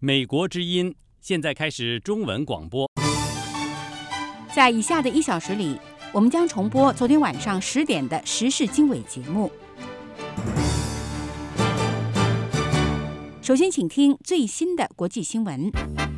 美国之音现在开始中文广播。 在以下的1小时里，我们将重播昨天晚上10点的时事经纬节目。首先，请听最新的国际新闻。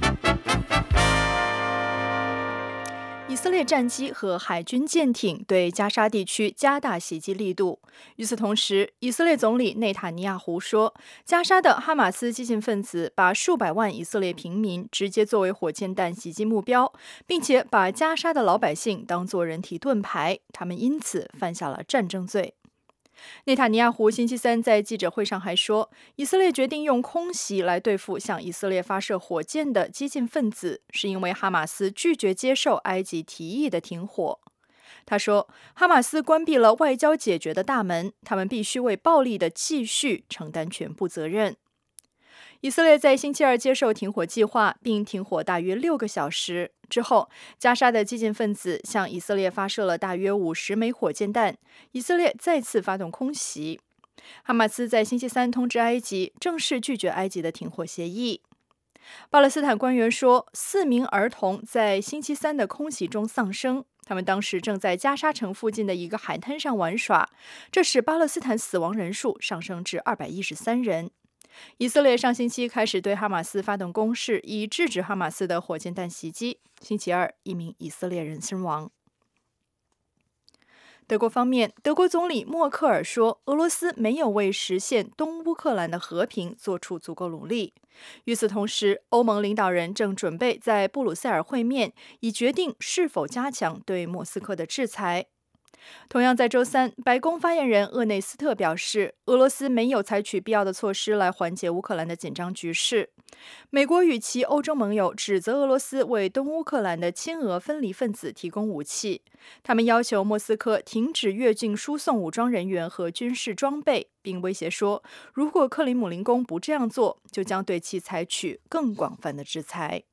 以色列战机和海军舰艇对加沙地区加大袭击力度。与此同时，以色列总理内塔尼亚胡说，加沙的哈马斯激进分子把数百万以色列平民直接作为火箭弹袭击目标，并且把加沙的老百姓当作人体盾牌，他们因此犯下了战争罪。内塔尼亚胡星期三在记者会上还说，以色列决定用空袭来对付向以色列发射火箭的激进分子，是因为哈马斯拒绝接受埃及提议的停火。他说，哈马斯关闭了外交解决的大门，他们必须为暴力的继续承担全部责任。以色列在星期二接受停火计划，并停火大约6个小时之后，加沙的激进分子向以色列发射了大约50枚火箭弹，以色列再次发动空袭。哈马斯在星期三通知埃及，正式拒绝埃及的停火协议。巴勒斯坦官员说，4名儿童在星期三的空袭中丧生，他们当时正在加沙城附近的一个海滩上玩耍，这使巴勒斯坦死亡人数上升至213人。以色列上星期开始对哈马斯发动攻势，以制止哈马斯的火箭弹袭击。星期二，1名以色列人身亡。德国方面，德国总理默克尔说，俄罗斯没有为实现东乌克兰的和平做出足够努力。与此同时，欧盟领导人正准备在布鲁塞尔会面，以决定是否加强对莫斯科的制裁。同样在周三，白宫发言人厄内斯特表示，俄罗斯没有采取必要的措施来缓解乌克兰的紧张局势。美国与其欧洲盟友指责俄罗斯为东乌克兰的亲俄分离分子提供武器，他们要求莫斯科停止越境输送武装人员和军事装备，并威胁说，如果克里姆林宫不这样做，就将对其采取更广泛的制裁。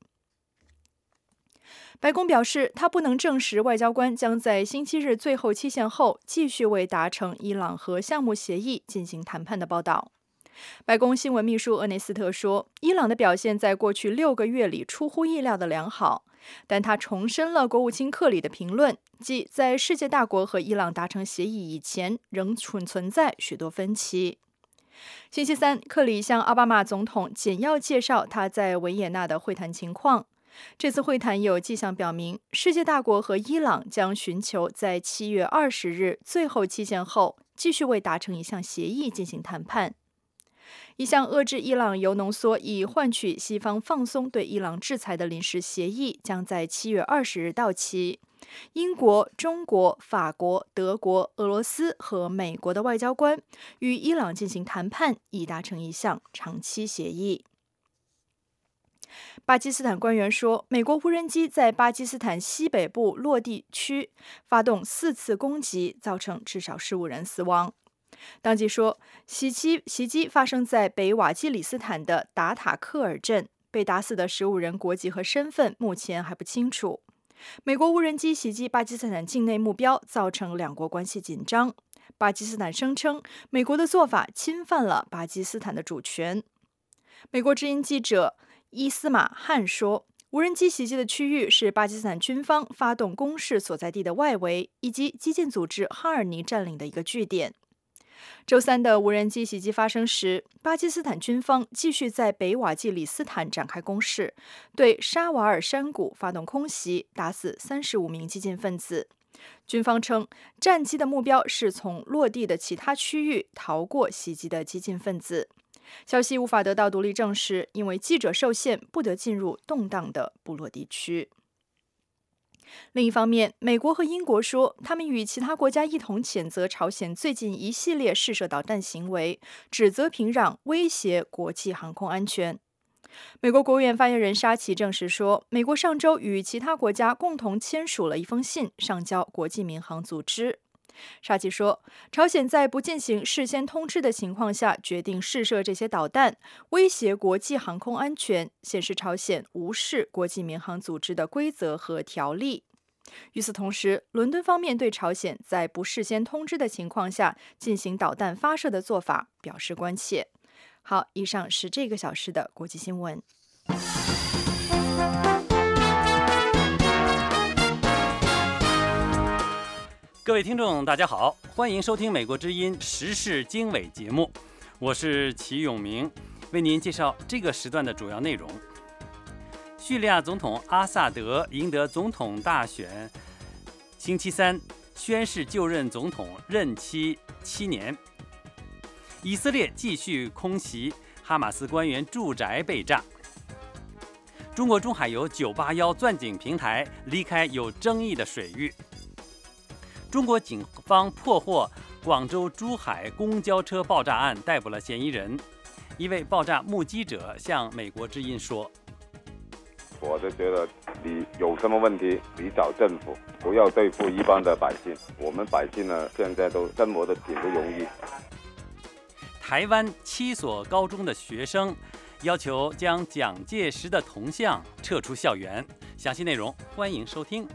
白宫表示，他不能证实外交官将在星期日最后期限后继续为达成伊朗核项目协议进行谈判的报道。白宫新闻秘书厄内斯特说，伊朗的表现在过去6个月里出乎意料的良好，但他重申了国务卿克里的评论，即在世界大国和伊朗达成协议以前，仍存在许多分歧。星期三，克里向奥巴马总统简要介绍他在维也纳的会谈情况。这次会谈有迹象表明，世界大国和伊朗将寻求在7月20日最后期限后，继续为达成一项协议进行谈判。一项遏制伊朗铀浓缩以换取西方放松对伊朗制裁的临时协议将在7月20日到期。英国、中国、法国、德国、俄罗斯和美国的外交官与伊朗进行谈判，以达成一项长期协议。巴基斯坦官员说，美国无人机在巴基斯坦西北部落地区发动4次攻击，造成至少15人死亡。当局说，袭击发生在北瓦基里斯坦的达塔克尔镇，被打死的15人国籍和身份目前还不清楚。美国无人机袭击巴基斯坦境内目标，造成两国关系紧张。巴基斯坦声称，美国的做法侵犯了巴基斯坦的主权。美国之音记者伊斯马汉说，无人机袭击的区域是巴基斯坦军方发动攻势所在地的外围，以及激进组织哈尔尼占领的一个据点。周三的无人机袭击发生时，巴基斯坦军方继续在北瓦季里斯坦展开攻势，对沙瓦尔山谷发动空袭，打死35名激进分子。军方称，战机的目标是从落地的其他区域逃过袭击的激进分子。消息无法得到独立证实，因为记者受限，不得进入动荡的部落地区。另一方面，美国和英国说，他们与其他国家一同谴责朝鲜最近一系列试射导弹行为，指责平壤威胁国际航空安全。美国国务院发言人沙奇证实说，美国上周与其他国家共同签署了一封信，上交国际民航组织。沙奇说，朝鲜在不进行事先通知的情况下决定试射这些导弹，威胁国际航空安全，显示朝鲜无视国际民航组织的规则和条例。与此同时，伦敦方面对朝鲜在不事先通知的情况下进行导弹发射的做法表示关切。好，以上是这个小时的国际新闻。 各位听众，大家好，欢迎收听《美国之音时事经纬》节目，我是齐永明，为您介绍这个时段的主要内容。叙利亚总统阿萨德赢得总统大选，星期三宣誓就任总统，任期7年。以色列继续空袭，哈马斯官员住宅被炸。中国中海油981钻井平台离开有争议的水域。中国警方破获广州珠海公交车爆炸案，逮捕了嫌疑人。一位爆炸目击者向美国之音说：“ 我就觉得你有什么问题，你找政府，不要对付一般的百姓。我们百姓呢，现在都生活的挺不容易。” 台湾7所高中的学生要求将蒋介石的铜像撤出校园。详细内容欢迎收听。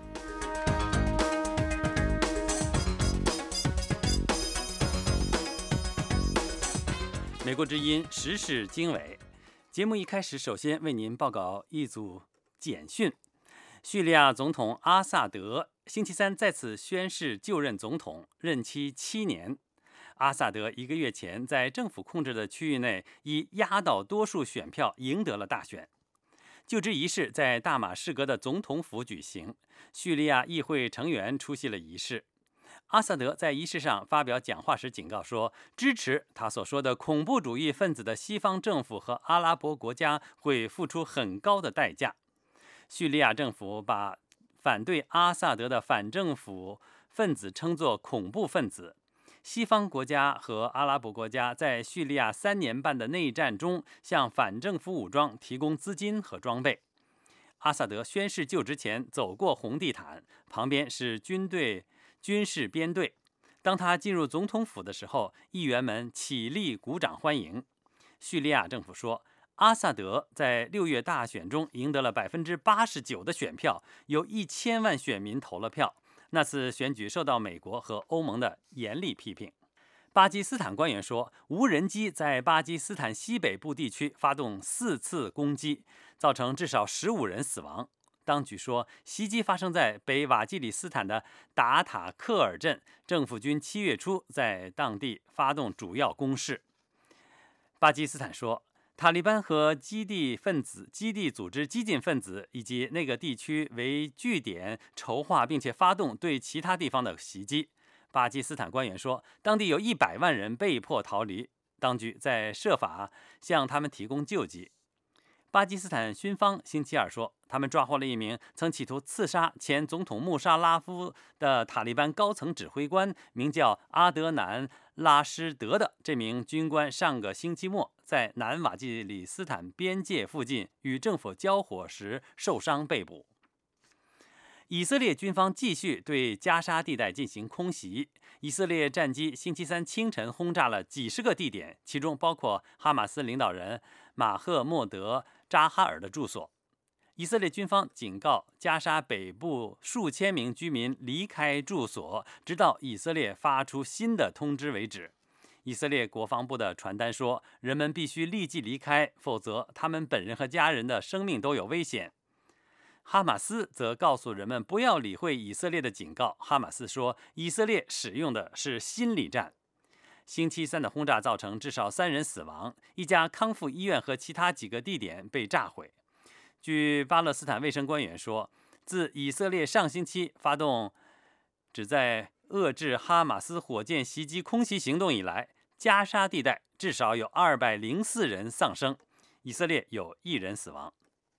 美国之音时事经纬节目一开始，首先为您报告一组简讯。叙利亚总统阿萨德星期三再次宣誓就任总统，任期7年。阿萨德1个月前在政府控制的区域内以压倒多数选票赢得了大选。就职仪式在大马士革的总统府举行，叙利亚议会成员出席了仪式。阿萨德在仪式上发表讲话时警告说，支持他所说的恐怖主义分子的西方政府和阿拉伯国家会付出很高的代价。叙利亚政府把反对阿萨德的反政府分子称作恐怖分子。西方国家和阿拉伯国家在叙利亚3年半的内战中向反政府武装提供资金和装备。阿萨德宣誓就职前走过红地毯，旁边是军事编队。当他进入总统府的时候，议员们起立鼓掌欢迎。叙利亚政府说，阿萨德在6月大选中赢得了89%的选票，有1000万选民投了票。那次选举受到美国和欧盟的严厉批评。巴基斯坦官员说，无人机在巴基斯坦西北部地区发动4次攻击，造成至少15人死亡。当局说，袭击发生在北瓦基里斯坦的达塔克尔镇，政府军7月初在当地发动主要攻势。巴基斯坦说，塔利班和基地组织激进分子以及那个地区为据点筹划并且发动对其他地方的袭击。巴基斯坦官员说，当地有100万人被迫逃离，当局在设法向他们提供救济。巴基斯坦军方星期二说，他们抓获了一名曾企图刺杀前总统穆沙拉夫的塔利班高层指挥官，名叫阿德南·拉施德的这名军官上个星期末在南瓦基里斯坦边界附近与政府交火时受伤被捕。以色列军方继续对加沙地带进行空袭。以色列战机星期三清晨轰炸了几十个地点，其中包括哈马斯领导人马赫默德·扎哈尔的住所。以色列军方警告加沙北部数千名居民离开住所，直到以色列发出新的通知为止。以色列国防部的传单说，人们必须立即离开，否则他们本人和家人的生命都有危险。哈马斯则告诉人们不要理会以色列的警告。哈马斯说，以色列使用的是心理战。星期三的轰炸造成至少3人死亡，一家康复医院和其他几个地点被炸毁。据巴勒斯坦卫生官员说，自以色列上星期发动旨在遏制哈马斯火箭袭击空袭行动以来，加沙地带至少有204人丧生，以色列有1人死亡。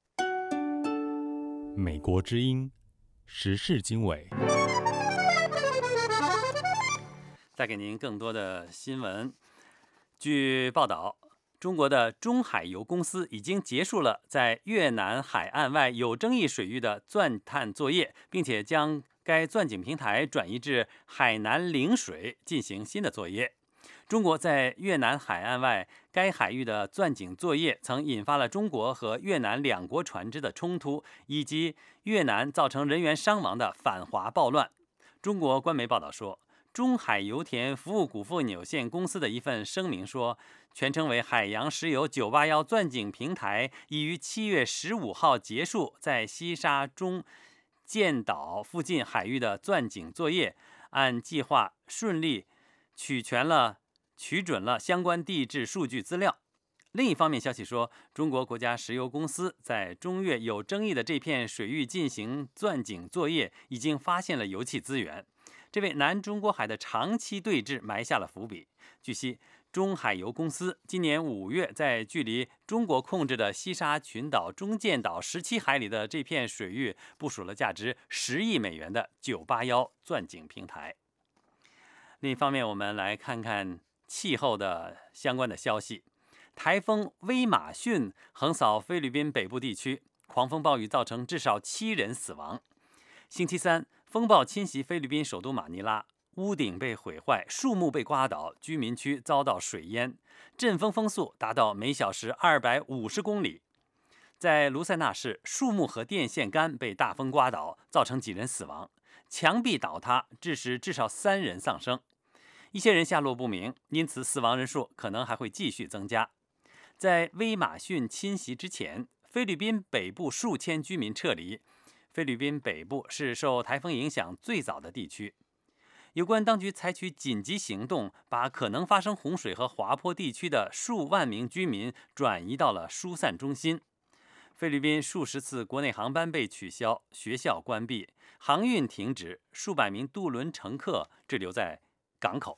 美国之音时事经纬， 带给您更多的新闻。据报道，中国的中海油公司已经结束了在越南海岸外有争议水域的钻探作业，并且将该钻井平台转移至海南陵水进行新的作业。中国在越南海岸外该海域的钻井作业曾引发了中国和越南2国船只的冲突，以及越南造成人员伤亡的反华暴乱。中国官媒报道说， 中海油田服务股份有限公司的一份声明说，全称为海洋石油981钻井平台已于7月15号结束在西沙中建岛附近海域的钻井作业，按计划顺利取准了相关地质数据资料。另一方面，消息说，中国国家石油公司在中越有争议的这片水域进行钻井作业，已经发现了油气资源，这为南中国海的长期对峙埋下了伏笔。据悉，中海油公司今年5月在距离中国控制的西沙群岛中建岛17海里的这片水域部署了价值10亿美元的981钻井平台。另一方面，我们来看看气候的相关的消息。台风威马逊横扫菲律宾北部地区，狂风暴雨造成至少7人死亡。星期三，风暴侵袭菲律宾首都马尼拉，屋顶被毁坏，树木被刮倒，居民区遭到水淹，阵风风速达到每小时250公里。在卢塞纳市，树木和电线杆被大风刮倒，造成几人死亡，墙壁倒塌，致使至少3人丧生。一些人下落不明，因此死亡人数可能还会继续增加。在威马逊侵袭之前，菲律宾北部数千居民撤离。菲律宾北部是受台风影响最早的地区。有关当局采取紧急行动，把可能发生洪水和滑坡地区的数万名居民转移到了疏散中心。菲律宾数十次国内航班被取消，学校关闭，航运停止，数百名渡轮乘客滞留在港口。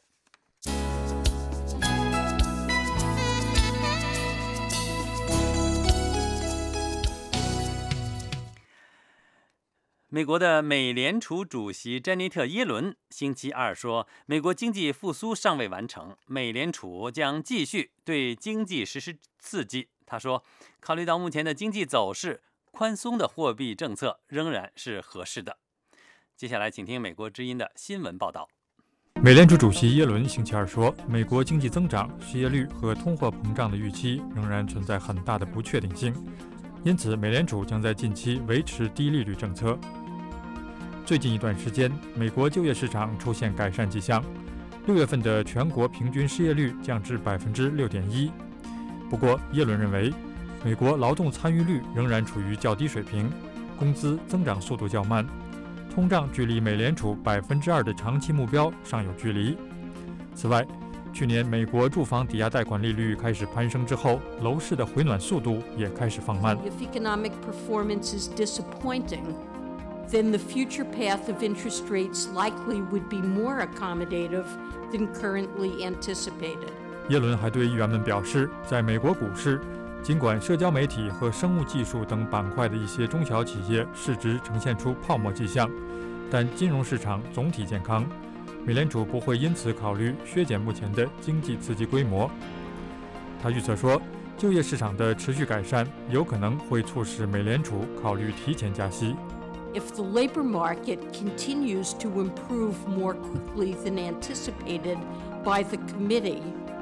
美国的美联储主席詹妮特·耶伦星期二说，美国经济复苏尚未完成，美联储将继续对经济实施刺激。他说，考虑到目前的经济走势，宽松的货币政策仍然是合适的。接下来请听美国之音的新闻报道。 美联储主席耶伦星期二说，美国经济增长、失业率和通货膨胀的预期仍然存在很大的不确定性，因此美联储将在近期维持低利率政策。最近一段时间，美国就业市场出现改善迹象，6月份的全国平均失业率降至6.1%。不过，耶伦认为，美国劳动参与率仍然处于较低水平，工资增长速度较慢，通胀距离美联储2%的长期目标尚有距离。此外，去年美国住房抵押贷款利率开始攀升之后，楼市的回暖速度也开始放慢。 If economic performance is disappointing, then the future path of interest rates likely would be more accommodative than currently anticipated. 耶伦还对议员们表示，在美国股市，尽管社交媒体和生物技术等板块的一些中小企业市值呈现出泡沫迹象，但金融市场总体健康，美联储不会因此考虑削减目前的经济刺激规模。他预测说，就业市场的持续改善有可能会促使美联储考虑提前加息。 If the labor market continues to improve more quickly than anticipated by the committee,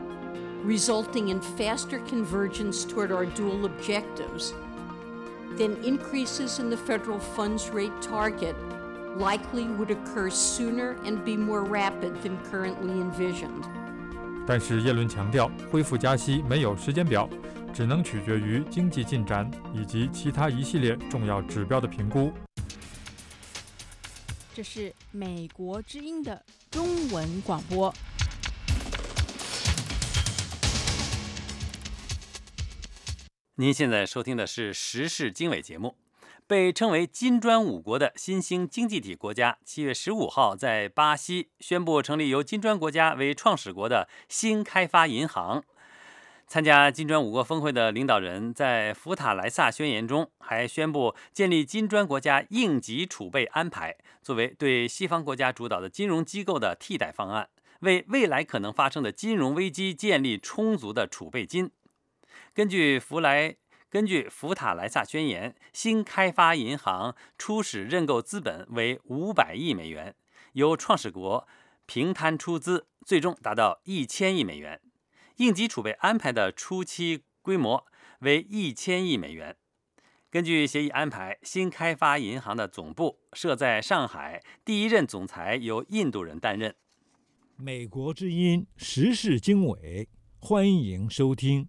resulting in faster convergence toward our dual objectives, then increases in the federal funds rate target likely would occur sooner and be more rapid than currently envisioned. 但是耶伦强调，恢复加息没有时间表，只能取决于经济进展以及其他一系列重要指标的评估。 这是美国之音的中文广播。 您现在收听的是时事经纬节目。被称为金砖5国的新兴经济体国家7月15号在巴西宣布成立由金砖国家为创始国的新开发银行。参加金砖5国峰会的领导人在福塔莱萨宣言中还宣布建立金砖国家应急储备安排，作为对西方国家主导的金融机构的替代方案，为未来可能发生的金融危机建立充足的储备金。根据福塔莱萨宣言，新开发银行初始认购资本为500亿美元，由创始国平摊出资，最终达到1000亿美元。应急储备安排的初期规模为1000亿美元。根据协议安排，新开发银行的总部设在上海，第一任总裁由印度人担任。 美国之音时事经纬，欢迎收听。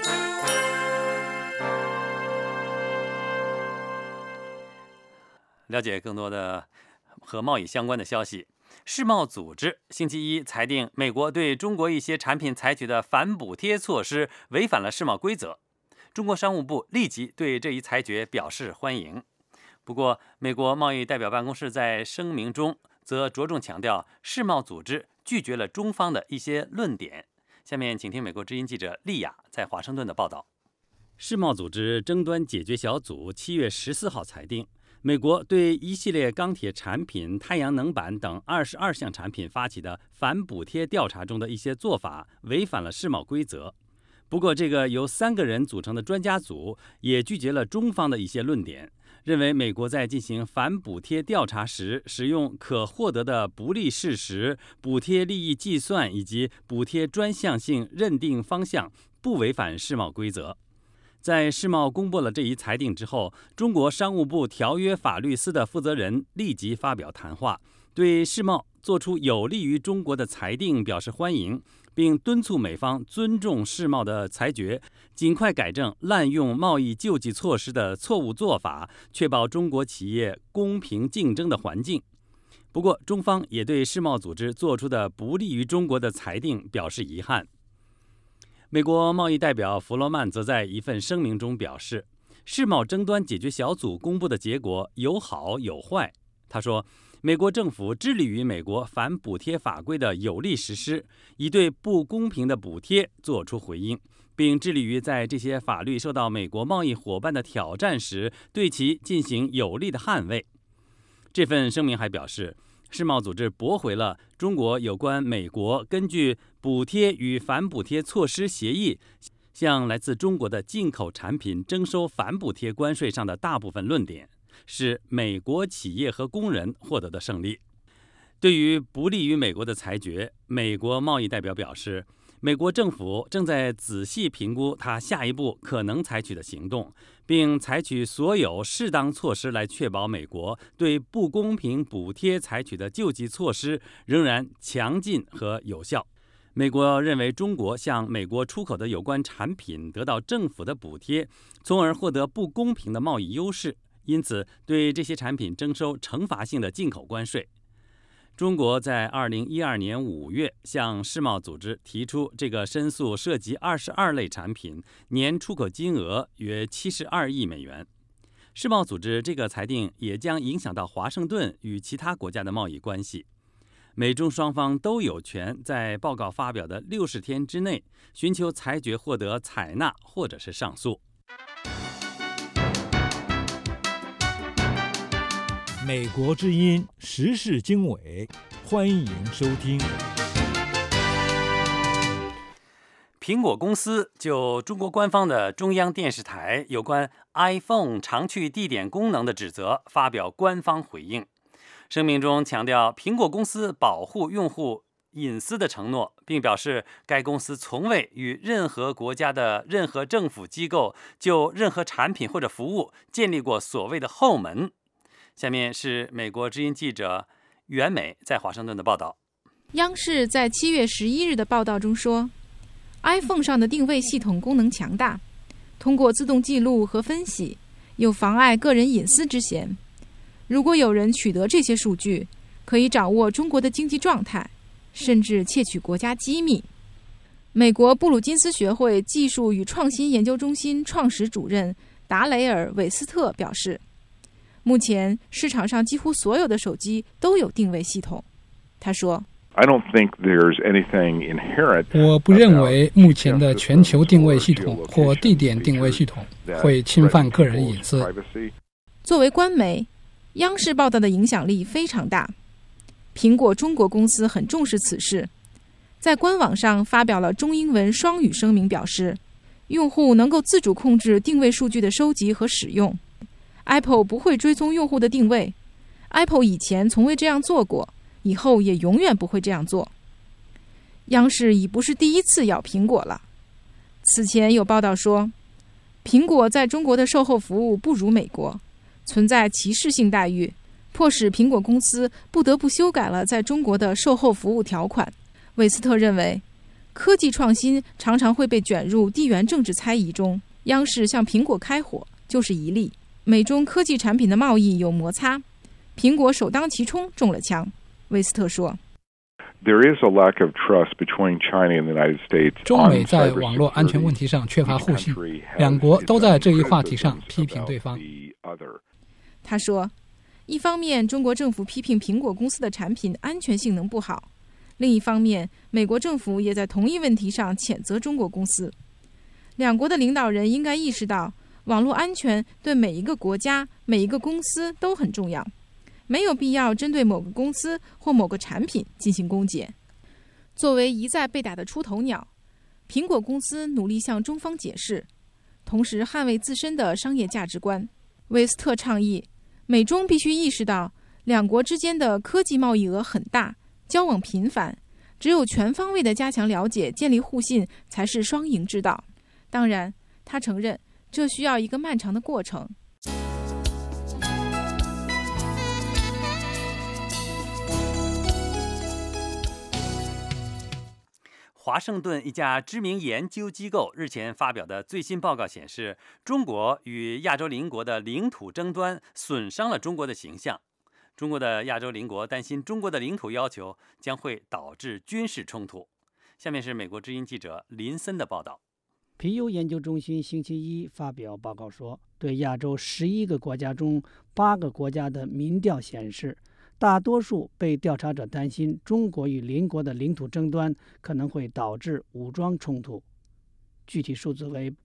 了解更多的和贸易相关的消息，世贸组织星期一裁定，美国对中国一些产品采取的反补贴措施违反了世贸规则。中国商务部立即对这一裁决表示欢迎。不过，美国贸易代表办公室在声明中则着重强调，世贸组织拒绝了中方的一些论点。下面请听美国之音记者丽亚在华盛顿的报道。世贸组织争端解决小组7月14号裁定，美国对一系列钢铁产品、太阳能板等22项产品发起的反补贴调查中的一些做法违反了世贸规则。不过，这个由3个人组成的专家组也拒绝了中方的一些论点，认为美国在进行反补贴调查时使用可获得的不利事实、补贴利益计算以及补贴专项性认定方向不违反世贸规则。在世贸公布了这一裁定之后，中国商务部条约法律司的负责人立即发表谈话，对世贸做出有利于中国的裁定表示欢迎，并敦促美方尊重世贸的裁决，尽快改正滥用贸易救济措施的错误做法，确保中国企业公平竞争的环境。不过，中方也对世贸组织做出的不利于中国的裁定表示遗憾。美国贸易代表弗罗曼则在一份声明中表示，世贸争端解决小组公布的结果有好有坏。他说，美国政府致力于美国反补贴法规的有力实施，以对不公平的补贴做出回应，并致力于在这些法律受到美国贸易伙伴的挑战时，对其进行有力的捍卫。这份声明还表示，世贸组织驳回了中国有关美国根据补贴与反补贴措施协议向来自中国的进口产品征收反补贴关税上的大部分论点，是美国企业和工人获得的胜利。对于不利于美国的裁决，美国贸易代表表示，美国政府正在仔细评估它下一步可能采取的行动，并采取所有适当措施来确保美国对不公平补贴采取的救济措施仍然强劲和有效。美国认为中国向美国出口的有关产品得到政府的补贴，从而获得不公平的贸易优势，因此对这些产品征收惩罚性的进口关税。中国在2012年5月向世贸组织提出这个申诉，涉及22类产品，年出口金额约72亿美元。世贸组织这个裁定也将影响到华盛顿与其他国家的贸易关系。美中双方都有权在报告发表的60天之内寻求裁决获得采纳或者是上诉。 美国之音时事经纬，欢迎收听。 苹果公司就中国官方的中央电视台有关 iPhone 常去地点功能的指责发表官方回应。声明中强调苹果公司保护用户隐私的承诺，并表示该公司从未与任何国家的任何政府机构就任何产品或者服务建立过所谓的后门。下面是美国之音记者袁美在华盛顿的报道。 央视在7月11日的报道中说， iPhone 上的定位系统功能强大，通过自动记录和分析，有妨碍个人隐私之嫌。如果有人取得这些数据，可以掌握中国的经济状态，甚至窃取国家机密。美国布鲁金斯学会技术与创新研究中心创始主任达雷尔·韦斯特表示，目前市场上几乎所有的手机都有定位系统。他说， 我不认为目前的全球定位系统或地点定位系统会侵犯个人隐私。 作为官媒，央视报道的影响力非常大。苹果中国公司很重视此事，在官网上发表了中英文双语声明，表示用户能够自主控制定位数据的收集和使用。Apple 不会追踪用户的定位， Apple 以前从未这样做过，以后也永远不会这样做。央视已不是第一次咬苹果了。此前有报道说，苹果在中国的售后服务不如美国，存在歧视性待遇，迫使苹果公司不得不修改了在中国的售后服务条款。 韦斯特认为，科技创新常常会被卷入地缘政治猜疑中，央视向苹果开火就是一例。美中科技产品的贸易有摩擦，苹果首当其冲中了枪。韦斯特说， 中美在网络安全问题上缺乏互信，两国都在这一话题上批评对方。 他说，一方面中国政府批评苹果公司的产品安全性能不好，另一方面美国政府也在同一问题上谴责中国公司。两国的领导人应该意识到，网络安全对每一个国家、每一个公司都很重要，没有必要针对某个公司或某个产品进行攻讦。作为一再被打的出头鸟，苹果公司努力向中方解释，同时捍卫自身的商业价值观。韦斯特倡议，美中必须意识到，两国之间的科技贸易额很大，交往频繁，只有全方位的加强了解，建立互信，才是双赢之道。当然，他承认这需要一个漫长的过程。 华盛顿一家知名研究机构日前发表的最新报告显示，中国与亚洲邻国的领土争端损伤了中国的形象。中国的亚洲邻国担心中国的领土要求将会导致军事冲突。下面是美国之音记者林森的报道。 皮尤研究中心星期一发表报告说，对亚洲11个国家中8个国家的民调显示，大多数被调查者担心中国与邻国的领土争端可能会导致武装冲突。具体数字为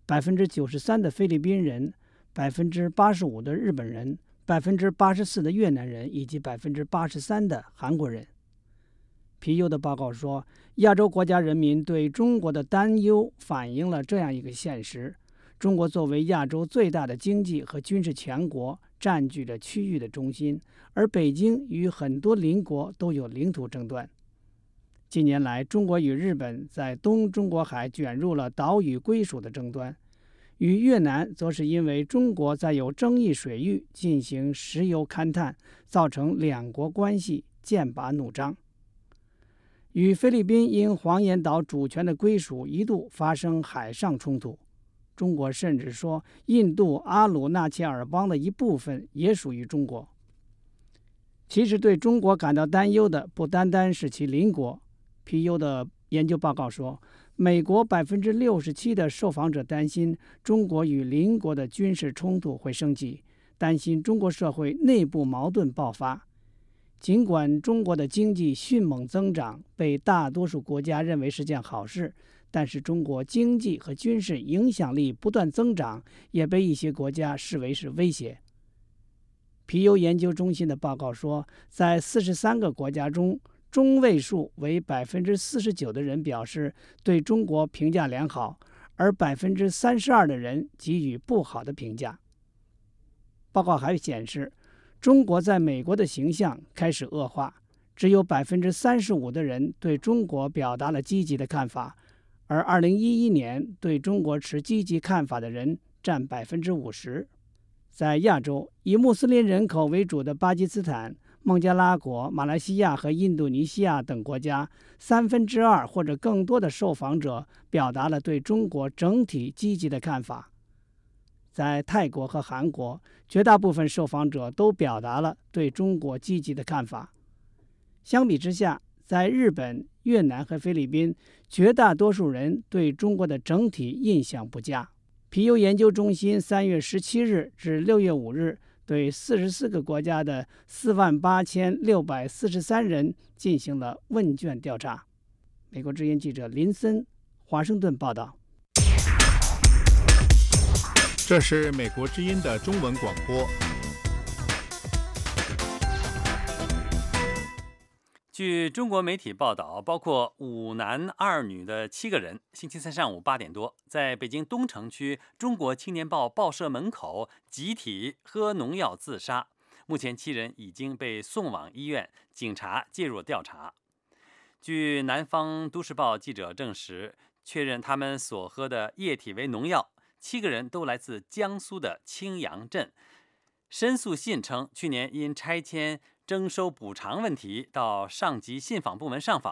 93% 的菲律宾人、85% 的日本人、84% 的越南人以及 83% 的韩国人。皮尤的报告说，亚洲国家人民对中国的担忧反映了这样一个现实：中国作为亚洲最大的经济和军事强国，占据着区域的中心，而北京与很多邻国都有领土争端。近年来，中国与日本在东中国海卷入了岛屿归属的争端，与越南则是因为中国在有争议水域进行石油勘探，造成两国关系剑拔弩张。与菲律宾因黄岩岛主权的归属一度发生海上冲突，中国甚至说印度阿鲁纳切尔邦的一部分也属于中国。其实对中国感到担忧的不单单是其邻国。皮尤的研究报告说，美国 67% 的受访者担心中国与邻国的军事冲突会升级，担心中国社会内部矛盾爆发。尽管中国的经济迅猛增长被大多数国家认为是件好事，但是中国经济和军事影响力不断增长，也被一些国家视为是威胁。皮尤研究中心的报告说，在43个国家中，中位数为 49% 的人表示对中国评价良好，而 32% 的人给予不好的评价。报告还显示，中国在美国的形象开始恶化，只有 35% 的人对中国表达了积极的看法，而2011年对中国持积极看法的人占 50%。 在亚洲，以穆斯林人口为主的巴基斯坦、孟加拉国、马来西亚和印度尼西亚等国家，2/3或者更多的受访者表达了对中国整体积极的看法。在泰国和韩国，绝大部分受访者都表达了对中国积极的看法。相比之下，在日本、越南和菲律宾，绝大多数人对中国的整体印象不佳。皮尤研究中心3月17日至6月5日对44个国家的48643人进行了问卷调查。美国之音记者林森，华盛顿报道。 这是美国之音的中文广播。 据中国媒体报道，包括5男2女的7个人，星期三上午8点多，在北京东城区中国青年报报社门口集体喝农药自杀。目前7人已经被送往医院，警察介入调查。据南方都市报记者证实，确认他们所喝的液体为农药。7个人都来自江苏的青阳镇。申诉信称，去年因拆迁征收补偿问题到上级信访部门上访，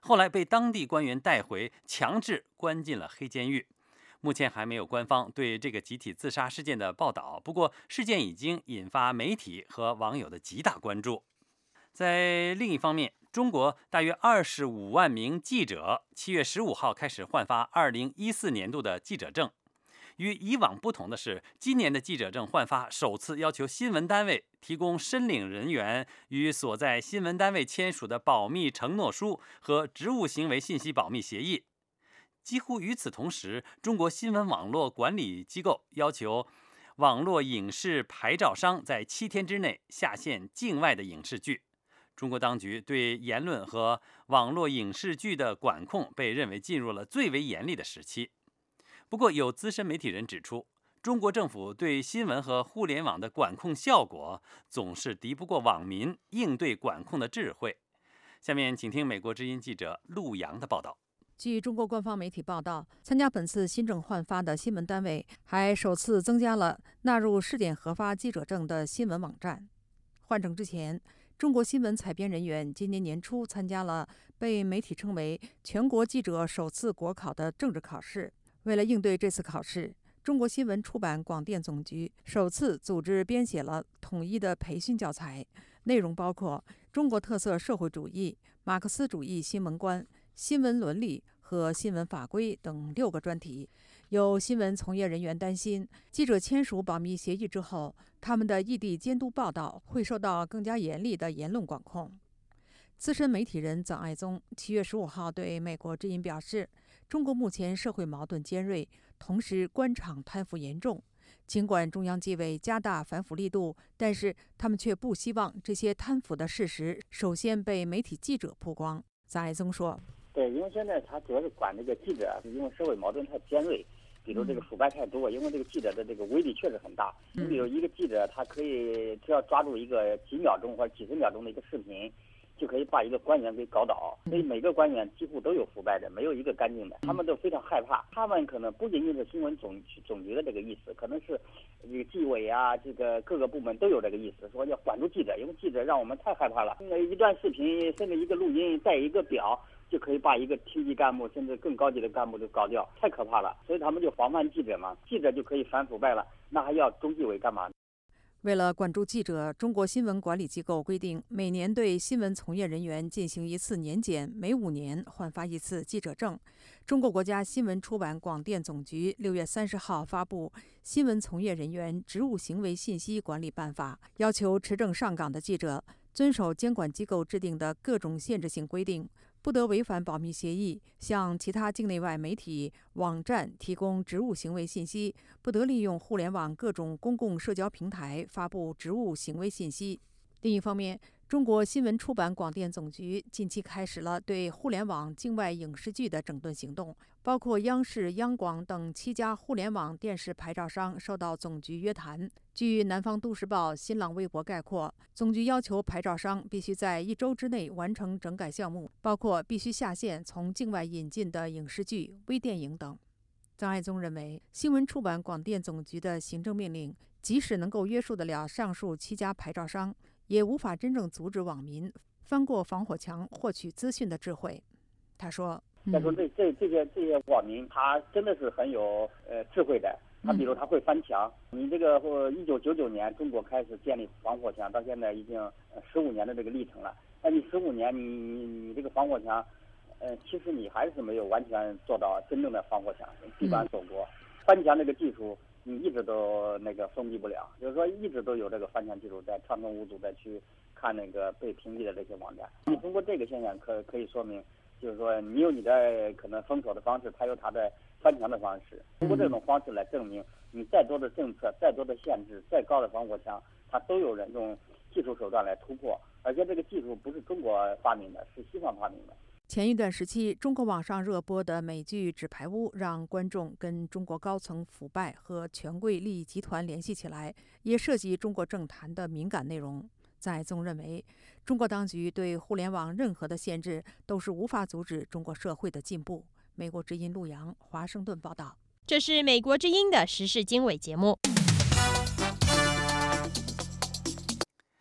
后来被当地官员带回，强制关进了黑监狱。目前还没有官方对这个集体自杀事件的报道，不过事件已经引发媒体和网友的极大关注。在另一方面，中国大约25万名记者7月15号开始换发2014年度的记者证。与以往不同的是，今年的记者证换发首次要求新闻单位提供申领人员与所在新闻单位签署的保密承诺书和职务行为信息保密协议。几乎与此同时，中国新闻网络管理机构要求网络影视牌照商在7天之内下线境外的影视剧。中国当局对言论和网络影视剧的管控被认为进入了最为严厉的时期。不过，有资深媒体人指出，中国政府对新闻和互联网的管控效果总是敌不过网民应对管控的智慧。下面请听美国之音记者陆洋的报道。 据中国官方媒体报道，参加本次新政换发的新闻单位还首次增加了纳入试点核发记者证的新闻网站。换证之前，中国新闻采编人员今年年初参加了被媒体称为全国记者首次国考的政治考试。为了应对这次考试，中国新闻出版广电总局首次组织编写了统一的培训教材，内容包括中国特色社会主义、马克思主义新闻观、新闻伦理和新闻法规等6个专题。有新闻从业人员担心，记者签署保密协议之后，他们的异地监督报道会受到更加严厉的言论管控。资深媒体人曾爱宗7月15号对美国之音表示，中国目前社会矛盾尖锐，同时官场贪腐严重。尽管中央纪委加大反腐力度，但是他们却不希望这些贪腐的事实首先被媒体记者曝光。曾爱宗说：“ 对，因为现在他主要是管这个记者，因为社会矛盾太尖锐，比如这个腐败太多，因为这个记者的这个威力确实很大。你比如一个记者，他可以只要抓住一个几秒钟或者几十秒钟的一个视频，就可以把一个官员给搞倒。所以每个官员几乎都有腐败的，没有一个干净的。他们都非常害怕。他们可能不仅仅是新闻总局的这个意思，可能是这个纪委啊，这个各个部门都有这个意思，说要管住记者，因为记者让我们太害怕了。一段视频甚至一个录音带一个表，就可以把一个厅级干部甚至更高级的干部就搞掉，太可怕了。所以他们就防范记者嘛，记者就可以反腐败了，那还要中纪委干嘛？ 为了管住记者，中国新闻管理机构规定，每年对新闻从业人员进行一次年检，每5年换发一次记者证。中国国家新闻出版广电总局6月30号发布《新闻从业人员职务行为信息管理办法》，要求持证上岗的记者遵守监管机构制定的各种限制性规定，不得违反保密协议，向其他境内外媒体、网站提供职务行为信息，不得利用互联网各种公共社交平台发布职务行为信息。另一方面，中国新闻出版广电总局近期开始了对互联网境外影视剧的整顿行动，包括央视、央广等7家互联网电视牌照商受到总局约谈。据南方都市报、新浪微博概括，总局要求牌照商必须在1周之内完成整改项目，包括必须下线从境外引进的影视剧、微电影等。曾爱宗认为，新闻出版广电总局的行政命令即使能够约束得了上述7家牌照商，也无法真正阻止网民翻过防火墙获取资讯的智慧。他说：“ 再说这些网民，他真的是很有智慧的。他比如他会翻墙。你这个1999年中国开始建立防火墙，到现在已经15年的这个历程了。那你15年，你这个防火墙，其实你还是没有完全做到真正的防火墙，地板锁国。翻墙这个技术，你一直都封闭不了，就是说一直都有这个翻墙技术在畅通无阻的去看那个被屏蔽的这些网站。你通过这个现象可以说明，就是说你有你的可能封锁的方式，他有他的翻墙的方式。通过这种方式来证明，你再多的政策、再多的限制、再高的防火墙，它都有人用技术手段来突破。而且这个技术不是中国发明的，是西方发明的。 前一段时期，中国网上热播的美剧《纸牌屋》让观众跟中国高层腐败和权贵利益集团联系起来，也涉及中国政坛的敏感内容。曾爱宗认为，中国当局对互联网任何的限制都是无法阻止中国社会的进步。美国之音陆洋，华盛顿报道。 这是美国之音的时事经纬节目。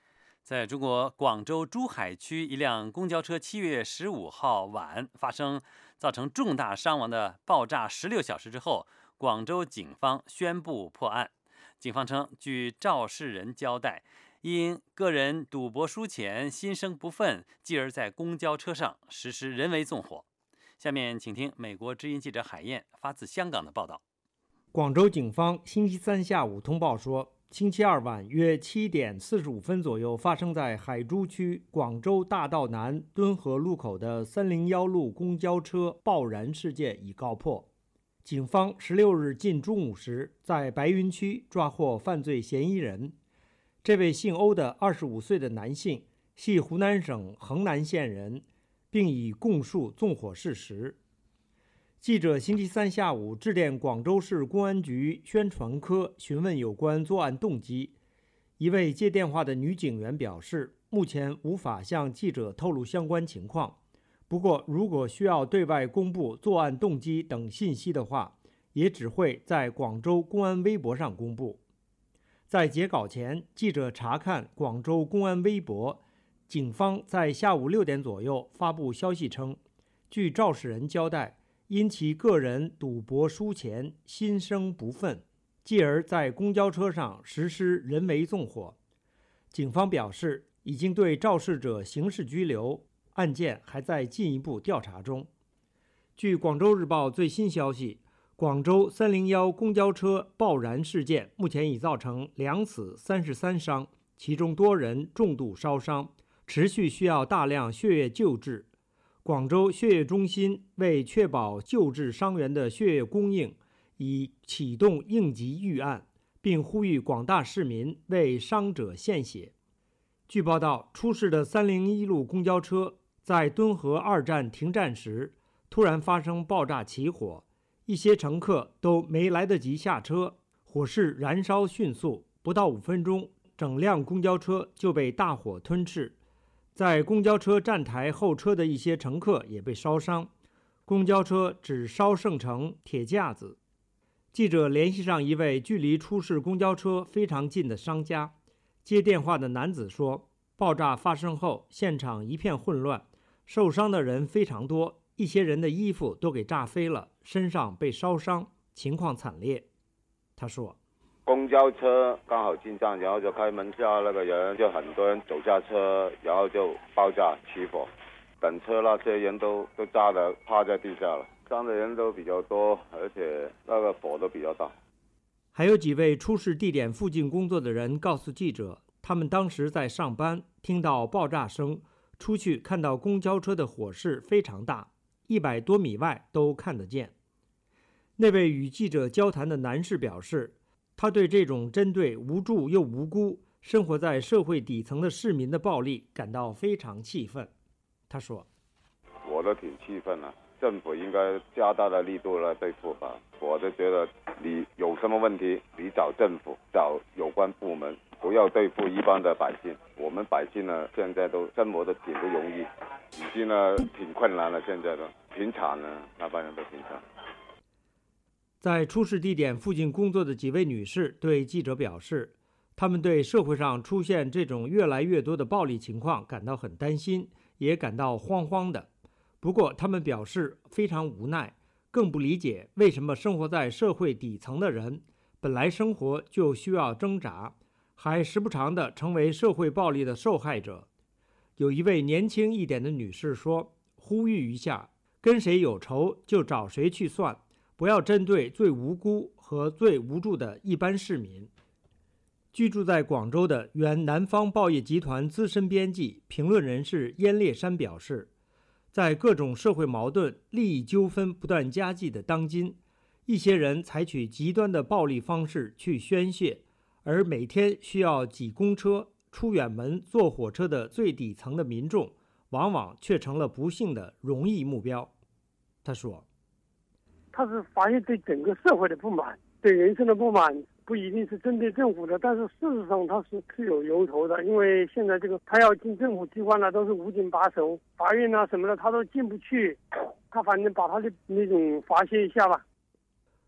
在中国广州珠海区，一辆公交车7月15号晚发生造成重大伤亡的爆炸16小时之后，广州警方宣布破案。警方称，据肇事人交代，因个人赌博输钱，心生不忿，继而在公交车上实施人为纵火。下面请听美国之音记者海燕发自香港的报道。 广州警方星期三下午通报说，星期二晚约7点45分左右发生在海珠区广州大道南敦和路口的301路公交车爆燃事件已告破。警方16日近中午时在白云区抓获犯罪嫌疑人。这位姓欧的25岁的男性系湖南省衡南县人，并已供述纵火事实。记者星期三下午致电广州市公安局宣传科询问有关作案动机。一位接电话的女警员表示，目前无法向记者透露相关情况，不过如果需要对外公布作案动机等信息的话，也只会在广州公安微博上公布。在截稿前，记者查看广州公安微博，警方在下午6点左右发布消息称，据肇事人交代，因其个人赌博输钱，心生不忿，继而在公交车上实施人为纵火。警方表示，已经对肇事者刑事拘留，案件还在进一步调查中。据广州日报最新消息，广州301公交车爆燃事件目前已造成2死33伤，其中多人重度烧伤，持续需要大量血液救治。广州血液中心为确保救治伤员的血液供应，已启动应急预案，并呼吁广大市民为伤者献血。据报道，出事的301路公交车在敦和2站停站时，突然发生爆炸起火，一些乘客都没来得及下车，火势燃烧迅速，不到5分钟，整辆公交车就被大火吞噬。在公交车站台候车的一些乘客也被烧伤，公交车只烧剩成铁架子。记者联系上一位距离出事公交车非常近的商家，接电话的男子说，爆炸发生后现场一片混乱，受伤的人非常多，一些人的衣服都给炸飞了，身上被烧伤，情况惨烈。他说， 公交车刚好进站，然后就开门下那个人，就很多人走下车，然后就爆炸起火，等车那些人都炸得趴在地下了，伤的人都比较多，而且那个火都比较大。 还有几位出事地点附近工作的人告诉记者，他们当时在上班，听到爆炸声，出去看到公交车的火势非常大，100多米外都看得见。那位与记者交谈的男士表示，他对这种针对无助又无辜、生活在社会底层的市民的暴力感到非常气愤。他说， 我都挺气愤的，政府应该加大的力度来对付吧。我就觉得你有什么问题，你找政府，找有关部门，不要对付一般的百姓。我们百姓呢，现在都生活的挺不容易，已经呢挺困难了，现在都挺惨了，那帮人都挺惨。 在出事地点附近工作的几位女士对记者表示，她们对社会上出现这种越来越多的暴力情况感到很担心，也感到慌慌的。不过她们表示非常无奈，更不理解为什么生活在社会底层的人本来生活就需要挣扎，还时不常地成为社会暴力的受害者。有一位年轻一点的女士说，呼吁一下，跟谁有仇就找谁去算，不要针对最无辜和最无助的一般市民。居住在广州的原南方报业集团资深编辑、评论人士燕烈山表示，在各种社会矛盾、利益纠纷不断加剧的当今，一些人采取极端的暴力方式去宣泄，而每天需要挤公车、出远门、坐火车的最底层的民众，往往却成了不幸的容易目标。他说， 他是发泄对整个社会的不满，对人生的不满，不一定是针对政府的，但是事实上他是有由头的，因为现在这个他要进政府机关呢，都是无警把守，法院啊什么的他都进不去，他反正把他的那种发泄一下吧。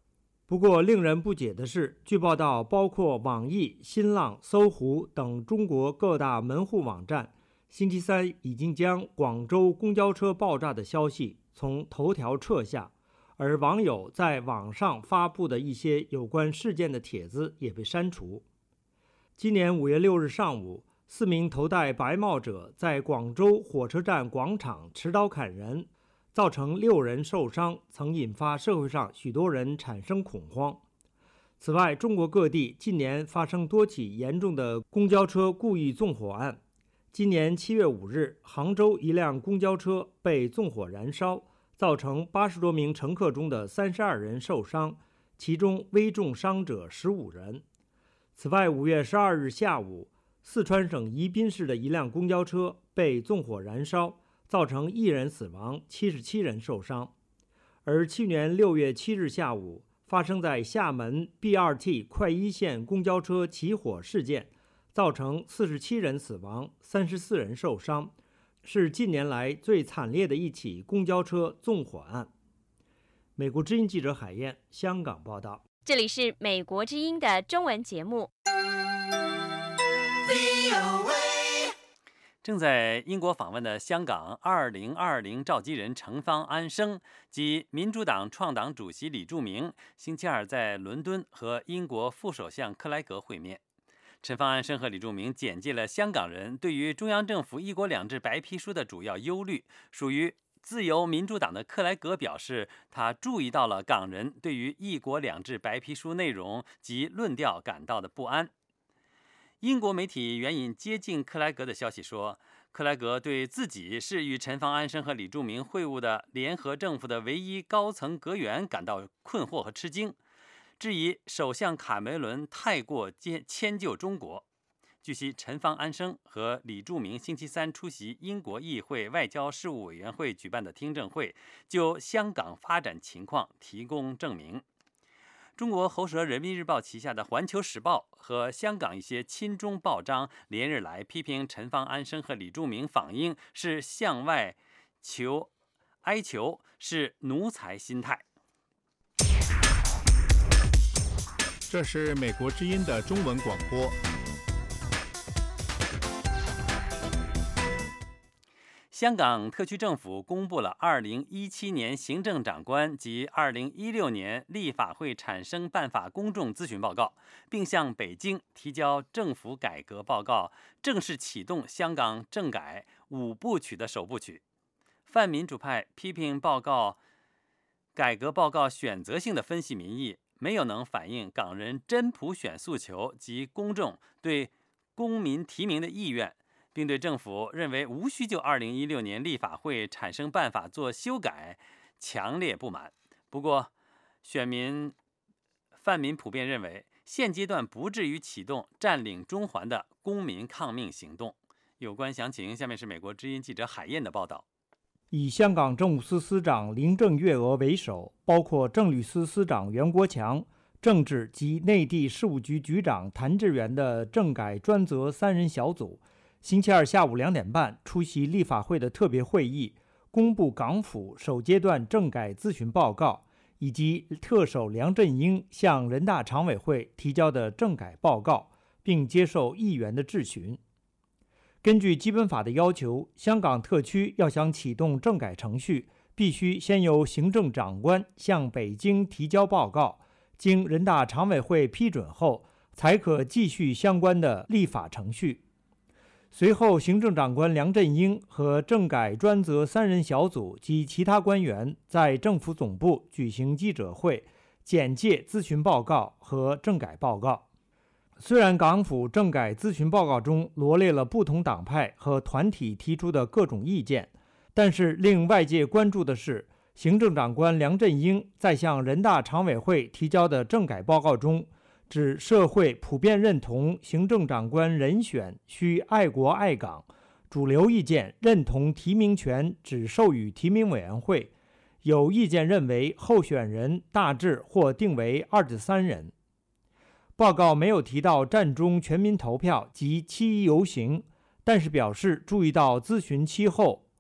不过，令人不解的是，据报道，包括网易、新浪、搜狐等中国各大门户网站，星期三已经将广州公交车爆炸的消息从头条撤下，而网友在网上发布的一些有关事件的帖子也被删除。今年5月6日上午，4名头戴白帽者在广州火车站广场持刀砍人，造成6人受伤，曾引发社会上许多人产生恐慌。此外，中国各地近年发生多起严重的公交车故意纵火案。今年7月5日，杭州一辆公交车被纵火燃烧，造成80多名乘客中的32人受伤，其中危重伤者15人。此外，5月12日下午，四川省宜宾市的一辆公交车被纵火燃烧，造成1人死亡，77人受伤。而去年6月7日下午，发生在厦门 BRT 快一线公交车起火事件，造成47人死亡，34人受伤，是近年来最惨烈的一起公交车纵火案。美国之音记者海燕，香港报道。 这里是美国之音的中文节目。 正在英国访问的香港2020召集人程方安生及民主党创党主席李柱铭星期二在伦敦和英国副首相克莱格会面。程方安生和李柱铭简介了香港人对于中央政府一国两制白皮书的主要忧虑。属于自由民主党的克莱格表示，他注意到了港人对于一国两制白皮书内容及论调感到的不安。英国媒体援引接近克莱格的消息说，克莱格对自己是与陈方安生和李柱铭会晤的联合政府的唯一高层阁员感到困惑和吃惊，质疑首相卡梅伦太过迁就中国。据悉，陈方安生和李柱铭星期三出席英国议会外交事务委员会举办的听证会，就香港发展情况提供证明。中国喉舌人民日报旗下的环球时报和香港一些亲中报章连日来批评陈方安生和李柱铭访英是向外哀求，是奴才心态。 这是美国之音的中文广播。 香港特区政府公布了2017年行政长官及2016年立法会产生办法公众咨询报告，并向北京提交政府改革报告，正式启动香港政改5部曲的首部曲。泛民主派批评改革报告选择性的分析民意，没有能反映港人真普选诉求及公众对公民提名的意愿，并对政府认为无需就2016年立法会产生办法做修改强烈不满。不过，泛民普遍认为，现阶段不至于启动占领中环的公民抗命行动。有关详情，下面是美国之音记者海燕的报道。 以香港政务司司长林郑月娥为首，包括政律司司长袁国强、政治及内地事务局局长谭志源的政改专责3人小组星期二下午2点半出席立法会的特别会议，公布港府首阶段政改咨询报告，以及特首梁振英向人大常委会提交的政改报告，并接受议员的质询。根据基本法的要求，香港特区要想启动政改程序，必须先由行政长官向北京提交报告，经人大常委会批准后，才可继续相关的立法程序。随后，行政长官梁振英和政改专责3人小组及其他官员在政府总部举行记者会，简介咨询报告和政改报告。虽然港府政改咨询报告中罗列了不同党派和团体提出的各种意见，但是令外界关注的是，行政长官梁振英在向人大常委会提交的政改报告中，指社会普遍认同行政长官人选需爱国爱港，主流意见认同提名权只授予提名委员会，有意见认为候选人大致或定为2-3人。报告没有提到占中全民投票及7·1游行，但是表示注意到咨询期后，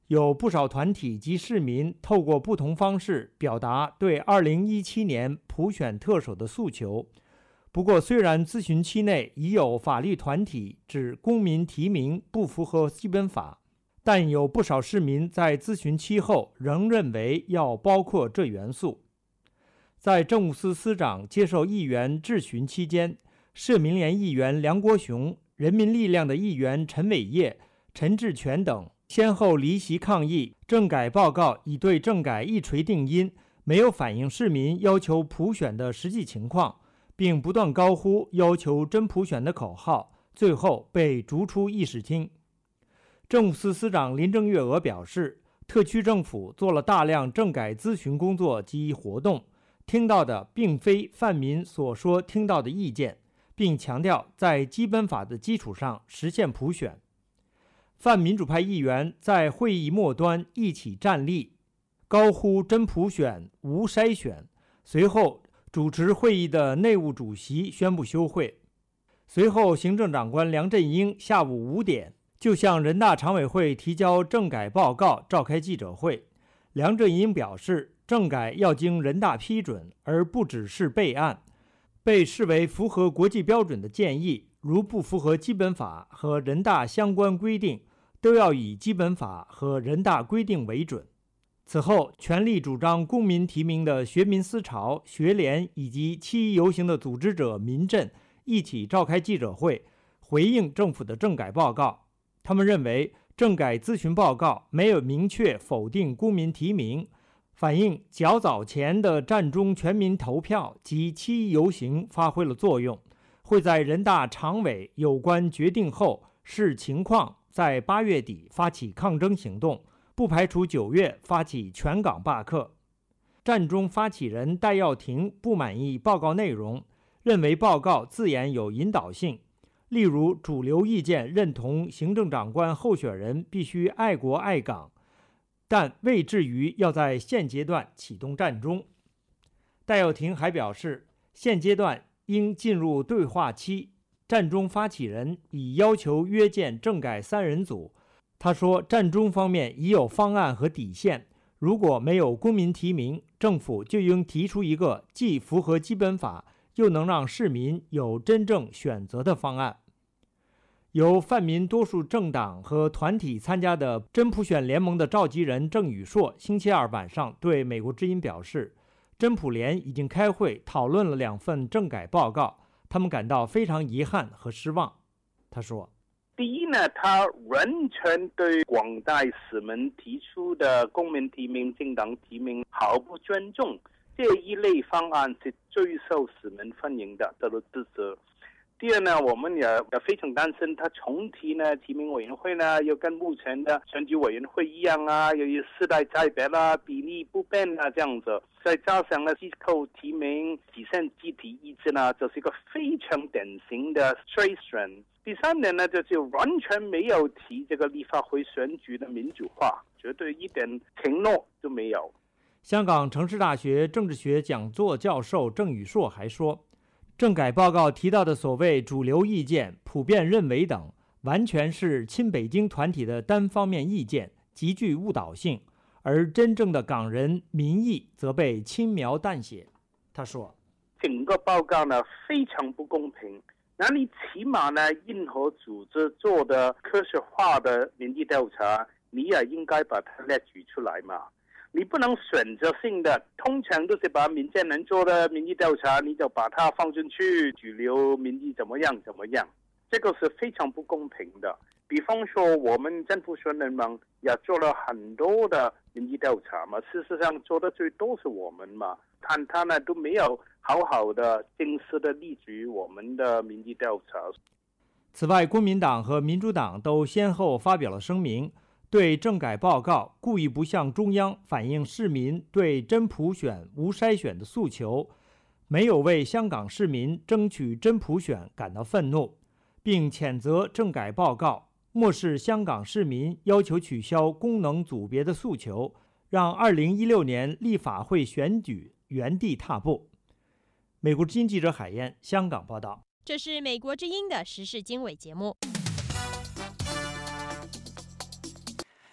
有不少团体及市民透过不同方式表达对2017年普选特首的诉求。不过，虽然咨询期内已有法律团体指公民提名不符合基本法，但有不少市民在咨询期后仍认为要包括这元素。在政务司司长接受议员质询期间，社民连议员梁国雄、人民力量的议员陈伟业、陈志全等先后离席抗议政改报告已对政改一锤定音，没有反映市民要求普选的实际情况，并不断高呼要求真普选的口号，最后被逐出议事厅。政务司司长林郑月娥表示，特区政府做了大量政改咨询工作及活动，听到的并非泛民所说听到的意见，并强调在基本法的基础上实现普选。泛民主派议员在会议末端一起站立，高呼真普选无筛选。随后主持会议的内务主席宣布休会。随后行政长官梁振英下午5点就向人大常委会提交政改报告，召开记者会。梁振英表示，政改要经人大批准，而不只是备案。被视为符合国际标准的建议，如不符合基本法和人大相关规定，都要以基本法和人大规定为准。此后，全力主张公民提名的学民思潮、学联以及7·1游行的组织者民阵一起召开记者会，回应政府的政改报告。他们认为，政改咨询报告没有明确否定公民提名，反映较早前的战中全民投票及7·1游行发挥了作用，会在人大常委有关决定后视情况在8月底发起抗争行动，不排除9月发起全港罢课。战中发起人戴耀廷不满意报告内容，认为报告字眼有引导性，例如主流意见认同行政长官候选人必须爱国爱港，但未至于要在现阶段启动战中。戴耀廷还表示，现阶段应进入对话期，战中发起人已要求约见政改3人组。他说，战中方面已有方案和底线，如果没有公民提名，政府就应提出一个既符合基本法，又能让市民有真正选择的方案。由泛民多数政党和团体参加的真普选联盟的召集人郑宇硕星期二晚上对美国之音表示，真普联已经开会讨论了2份政改报告，他们感到非常遗憾和失望。他说， 第一呢，他完全对广大市民提出的公民提名、政党提名毫不尊重，这一类方案是最受市民欢迎的，得到支持。第二呢，我们也非常担心他重提呢提名委员会呢，又跟目前的选举委员会一样啊，由于世代差别啦、比例不变啊这样子，再加上呢机构提名体现集体意志呢，这是一个非常典型的筛选。第三点呢，就是完全没有提这个立法会选举的民主化，绝对一点承诺都没有。 香港城市大学政治学讲座教授郑宇硕还说，政改报告提到的所谓主流意见、普遍认为等，完全是亲北京团体的单方面意见，极具误导性，而真正的港人民意则被轻描淡写。他说， 整个报告呢非常不公平，那你起码呢任何组织做的科学化的民意调查，你也应该把它列举出来嘛。你不能选择性的，通常都是把民间人做的民意调查，你就把它放进去，主流民意怎么样，这个是非常不公平的。比方说，我们真普选联盟也做了很多的民意调查嘛，事实上做的最多是我们嘛，但他呢都没有好好的正式的列举我们的民意调查。 此外，公民党和民主党都先后发表了声明，对政改报告故意不向中央反映市民对真普选无筛选的诉求，没有为香港市民争取真普选感到愤怒，并谴责政改报告漠视香港市民要求取消功能组别的诉求，让2016年立法会选举原地踏步。美国之音记者海燕，香港报道。 这是美国之音的时事经纬节目。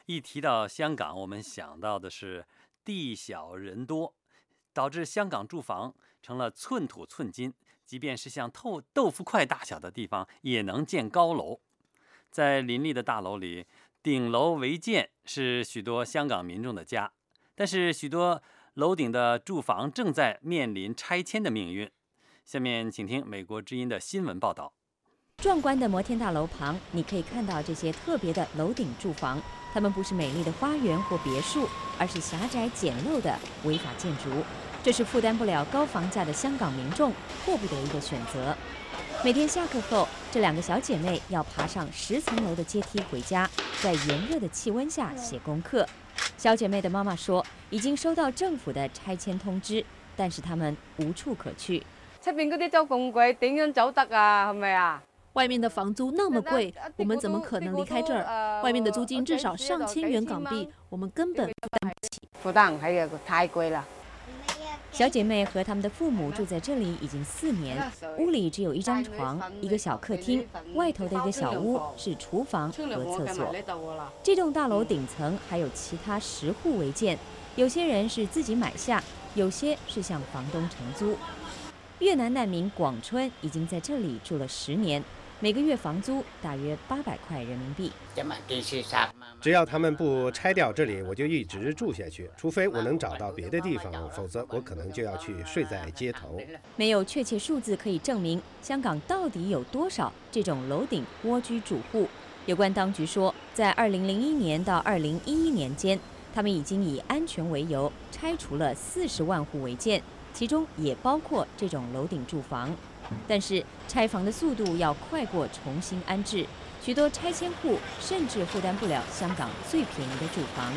一提到香港，我们想到的是地小人多，导致香港住房成了寸土寸金，即便是像豆腐块大小的地方也能建高楼。在林立的大楼里，顶楼违建是许多香港民众的家，但是许多楼顶的住房正在面临拆迁的命运。下面请听美国之音的新闻报道。 壮观的摩天大楼旁，你可以看到这些特别的楼顶住房，它们不是美丽的花园或别墅，而是狭窄简陋的违法建筑。这是负担不了高房价的香港民众迫不得已的选择。每天下课后，这两个小姐妹要爬上10层楼的阶梯回家，在炎热的气温下写功课。小姐妹的妈妈说，已经收到政府的拆迁通知，但是她们无处可去。 出邊嗰啲租咁貴，點樣走得啊？係咪啊？ 外面的房租那么贵，我们怎么可能离开这儿？外面的租金至少上千元港币，我们根本负担不起。 負擔唔起嘅，太貴啦。 小姐妹和他们的父母住在这里已经4年，屋里只有一张床、一个小客厅，外头的一个小屋是厨房和厕所。这栋大楼顶层还有其他10户违建，有些人是自己买下，有些是向房东承租。越南难民广春已经在这里住了10年，每个月房租大约800块人民币。 只要他们不拆掉这里，我就一直住下去，除非我能找到别的地方，否则我可能就要去睡在街头。 没有确切数字可以证明香港到底有多少这种楼顶蜗居住户。有关当局说，在2001年到2011年间，他们已经以安全为由拆除了40万户违建，其中也包括这种楼顶住房。但是拆房的速度要快过重新安置，许多拆迁户甚至负担不了香港最便宜的住房。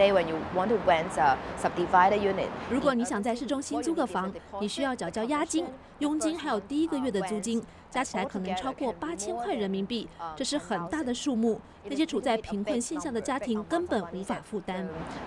如果你想在市中心租个房，你需要缴交押金、佣金，还有第1个月的租金，加起来可能超过8000块人民币，这是很大的数目。那些处在贫困线下的家庭根本无法负担。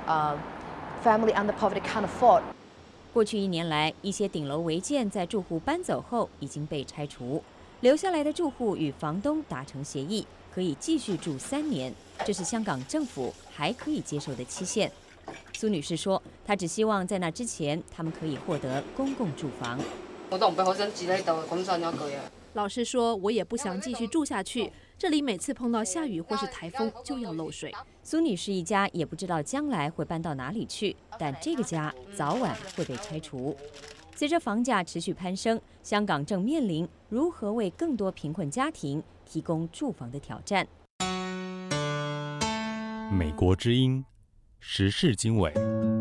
过去1年来，一些顶楼违建在住户搬走后已经被拆除，留下来的住户与房东达成协议，可以继续住3年，这是香港政府还可以接受的期限。苏女士说，她只希望在那之前，他们可以获得公共住房。 我都唔好想住喺度，咁講咗句啊。 老实说，我也不想继续住下去。这里每次碰到下雨或是台风就要漏水。 苏女士一家也不知道将来会搬到哪里去，但这个家早晚会被拆除。随着房价持续攀升，香港正面临如何为更多贫困家庭提供住房的挑战。 美国之音时事经纬。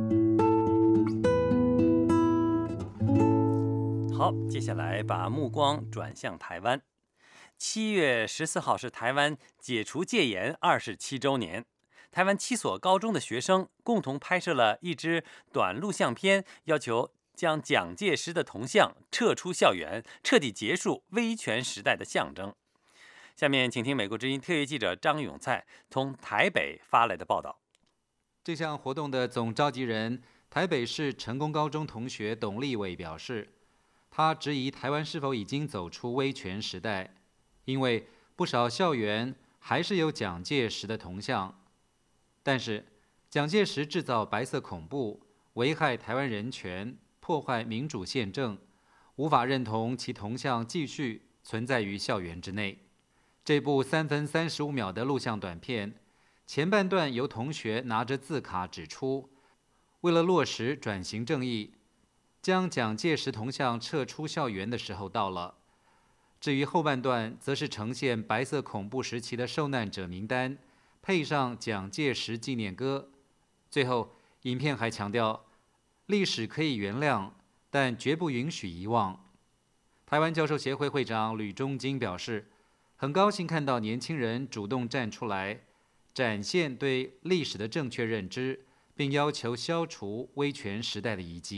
好，接下来把目光转向台湾。7月14号是台湾解除戒严27周年。台湾7所高中的学生共同拍摄了一支短录像片，要求将蒋介石的铜像撤出校园，彻底结束威权时代的象征。下面请听美国之音特约记者张永菜从台北发来的报道。 这项活动的总召集人台北市成功高中同学董立伟表示，他质疑台湾是否已经走出威权时代，因为不少校园还是有蒋介石的铜像，但是蒋介石制造白色恐怖，危害台湾人权，破坏民主宪政，无法认同其铜像继续存在于校园之内。这部3分35秒的录像短片，前半段由同学拿着字卡指出，为了落实转型正义，将蒋介石铜像撤出校园的时候到了。至于后半段，则是呈现白色恐怖时期的受难者名单，配上蒋介石纪念歌。最后，影片还强调，历史可以原谅，但绝不允许遗忘。台湾教授协会会长吕中金表示，很高兴看到年轻人主动站出来，展现对历史的正确认知，并要求消除威权时代的遗迹。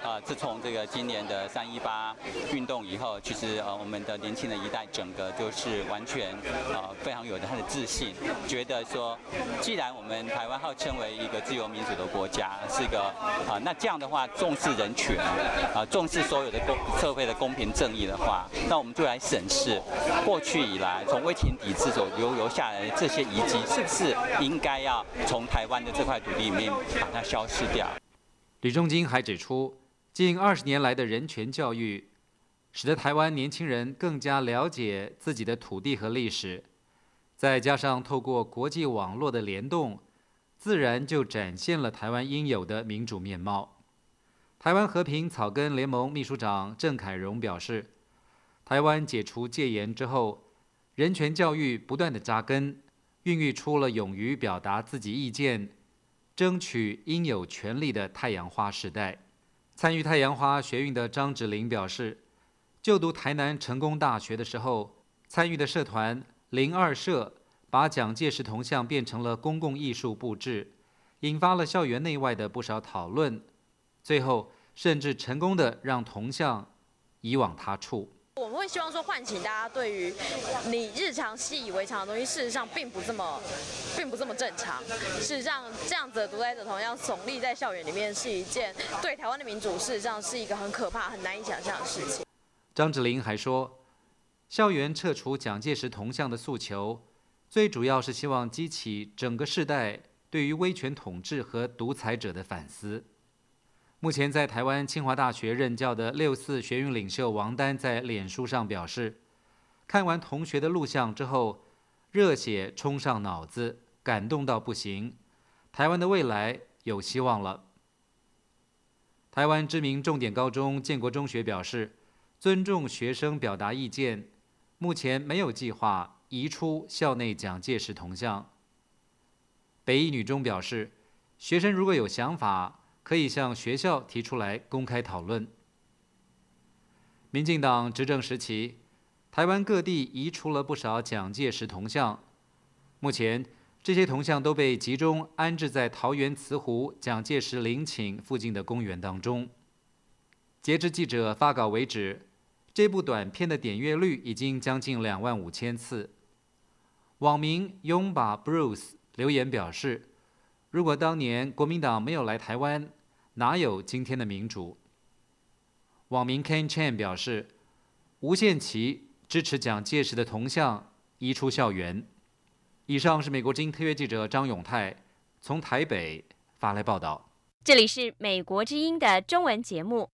自从这个今年的318运动以后，其实我们的年轻的一代整个就是完全非常有他的自信，觉得说，既然我们台湾号称为一个自由民主的国家，是一个那这样的话重视人权重视所有的社会的公平正义的话，那我们就来审视过去以来从威权体制所留下来的这些遗迹，是不是应该要从台湾的这块土地里面把它消失掉。 吕仲金还指出，近20年来的人权教育，使得台湾年轻人更加了解自己的土地和历史，再加上透过国际网络的联动，自然就展现了台湾应有的民主面貌。台湾和平草根联盟秘书长郑凯荣表示，台湾解除戒严之后，人权教育不断的扎根，孕育出了勇于表达自己意见、争取应有权利的太阳花时代。参与太阳花学运的张芷玲表示，就读台南成功大学的时候，参与的社团02社把蒋介石铜像变成了公共艺术布置，引发了校园内外的不少讨论，最后甚至成功的让铜像移往他处。 我们会希望说唤醒大家对于你日常习以为常的东西，事实上并不这么正常。事实上，这样子的独裁者同样耸立在校园里面，是一件对台湾的民主事实上是一个很可怕、很难以想象的事情。 张芷玲还说，校园撤除蒋介石铜像的诉求，最主要是希望激起整个世代对于威权统治和独裁者的反思。目前在台湾清华大学任教的6·4学运领袖王丹在脸书上表示，看完同学的录像之后，热血冲上脑子，感动到不行，台湾的未来有希望了。台湾知名重点高中建国中学表示，尊重学生表达意见，目前没有计划移出校内蒋介石铜像。北一女中表示，学生如果有想法，可以向学校提出来公开讨论。民进党执政时期，台湾各地移除了不少蒋介石铜像，目前这些铜像都被集中安置在桃园慈湖蒋介石陵寝附近的公园当中。截至记者发稿为止，这部短片的点阅率已经将近25000次。网民拥把 Bruce 留言表示，如果当年国民党没有来台湾，哪有今天的民主？网民 Ken Chan 表示，无限期支持蒋介石的铜像移出校园。以上是美国之音特约记者张永泰从台北发来报道。 这里是美国之音的中文节目。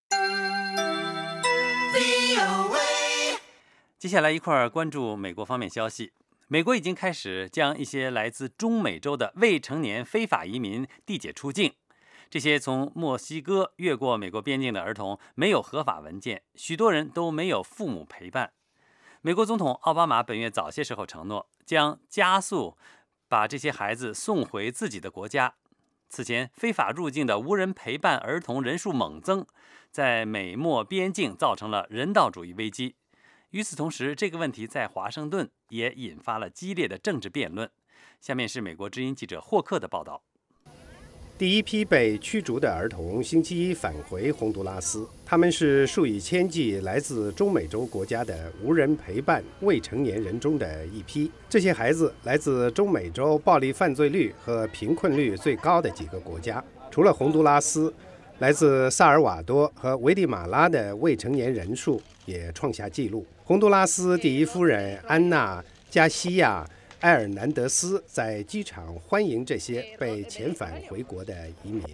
接下来一块儿关注美国方面消息。美国已经开始将一些来自中美洲的未成年非法移民递解出境。这些从墨西哥越过美国边境的儿童没有合法文件，许多人都没有父母陪伴。美国总统奥巴马本月早些时候承诺，将加速把这些孩子送回自己的国家。此前，非法入境的无人陪伴儿童人数猛增，在美墨边境造成了人道主义危机。与此同时，这个问题在华盛顿也引发了激烈的政治辩论。下面是美国之音记者霍克的报道。 第一批被驱逐的儿童星期一返回洪都拉斯，他们是数以千计来自中美洲国家的无人陪伴未成年人中的一批。这些孩子来自中美洲暴力犯罪率和贫困率最高的几个国家，除了洪都拉斯，来自萨尔瓦多和危地马拉的未成年人数也创下纪录。洪都拉斯第一夫人安娜·加西亚·埃尔南德斯在机场欢迎这些被遣返回国的移民。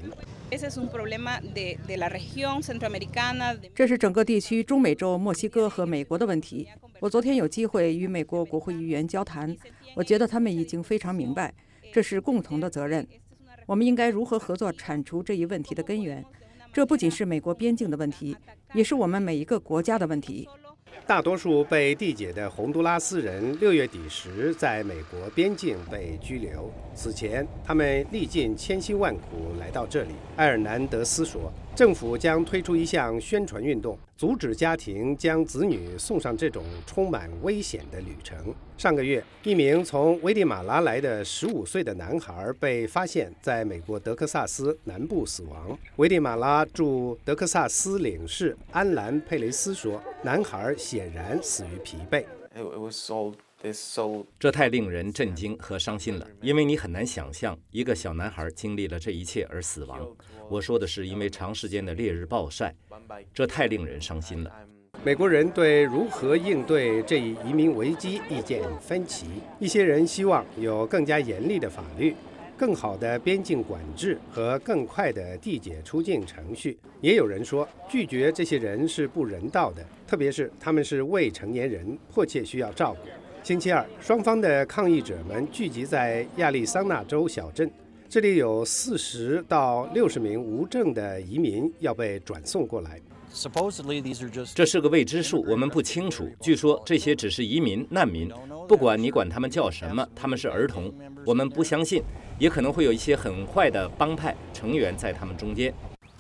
这是整个地区中美洲、墨西哥和美国的问题。我昨天有机会与美国国会议员交谈，我觉得他们已经非常明白，这是共同的责任。我们应该如何合作铲除这一问题的根源？这不仅是美国边境的问题，也是我们每一个国家的问题。 大多数被递解的洪都拉斯人6月底时在美国边境被拘留，此前他们历尽千辛万苦来到这里。埃尔南德斯说，政府将推出一项宣传运动，阻止家庭将子女送上这种充满危险的旅程。 上个月，一名从危地马拉来的15岁的男孩被发现在美国德克萨斯南部死亡。危地马拉驻德克萨斯领事安兰佩雷斯说，男孩显然死于疲惫。 这太令人震惊和伤心了，因为你很难想象一个小男孩经历了这一切而死亡。我说的是因为长时间的烈日暴晒，这太令人伤心了。 美国人对如何应对这一移民危机意见分歧，一些人希望有更加严厉的法律、更好的边境管制和更快的递解出境程序。也有人说，拒绝这些人是不人道的，特别是他们是未成年人，迫切需要照顾。星期二，双方的抗议者们聚集在亚利桑那州小镇，这里有40到60名无证的移民要被转送过来。 这是个未知数，我们不清楚。据说这些只是移民、难民，不管你管他们叫什么，他们是儿童。我们不相信，也可能会有一些很坏的帮派成员在他们中间。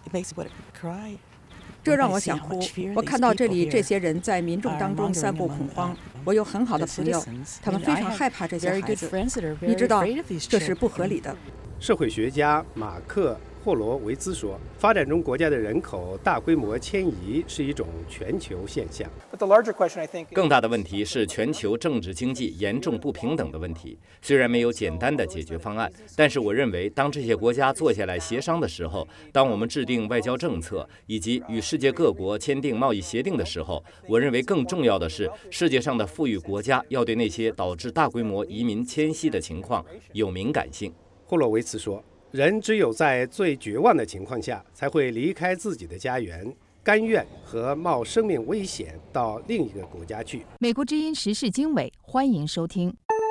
这让我想哭。我看到这里这些人在民众当中散布恐慌。我有很好的朋友，他们非常害怕这些孩子。你知道，这是不合理的。 社会学家马克·霍罗维兹说，发展中国家的人口大规模迁移是一种全球现象。 更大的问题是全球政治经济严重不平等的问题。虽然没有简单的解决方案，但是我认为当这些国家坐下来协商的时候，当我们制定外交政策以及与世界各国签订贸易协定的时候，我认为更重要的是世界上的富裕国家要对那些导致大规模移民迁徙的情况有敏感性。 霍洛维茨说，人只有在最绝望的情况下，才会离开自己的家园，甘愿和冒生命危险到另一个国家去。 美国之音时事经纬，欢迎收听。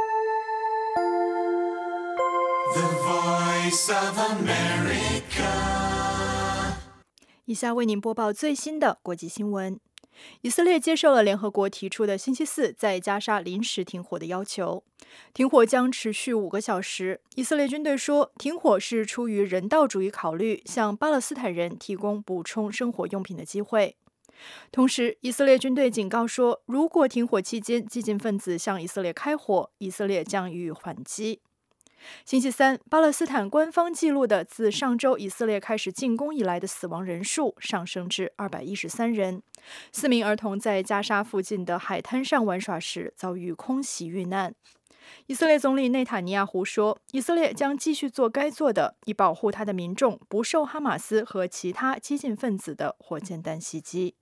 以下为您播报最新的国际新闻。以色列接受了联合国提出的星期四在加沙临时停火的要求，停火将持续5个小时。以色列军队说，停火是出于人道主义考虑，向巴勒斯坦人提供补充生活用品的机会。同时，以色列军队警告说，如果停火期间激进分子向以色列开火，以色列将予以还击。星期三，巴勒斯坦官方记录的自上周以色列开始进攻以来的死亡人数上升至213人。4名儿童在加沙附近的海滩上玩耍时遭遇空袭遇难。以色列总理内塔尼亚胡说，以色列将继续做该做的，以保护他的民众不受哈马斯和其他激进分子的火箭弹袭击。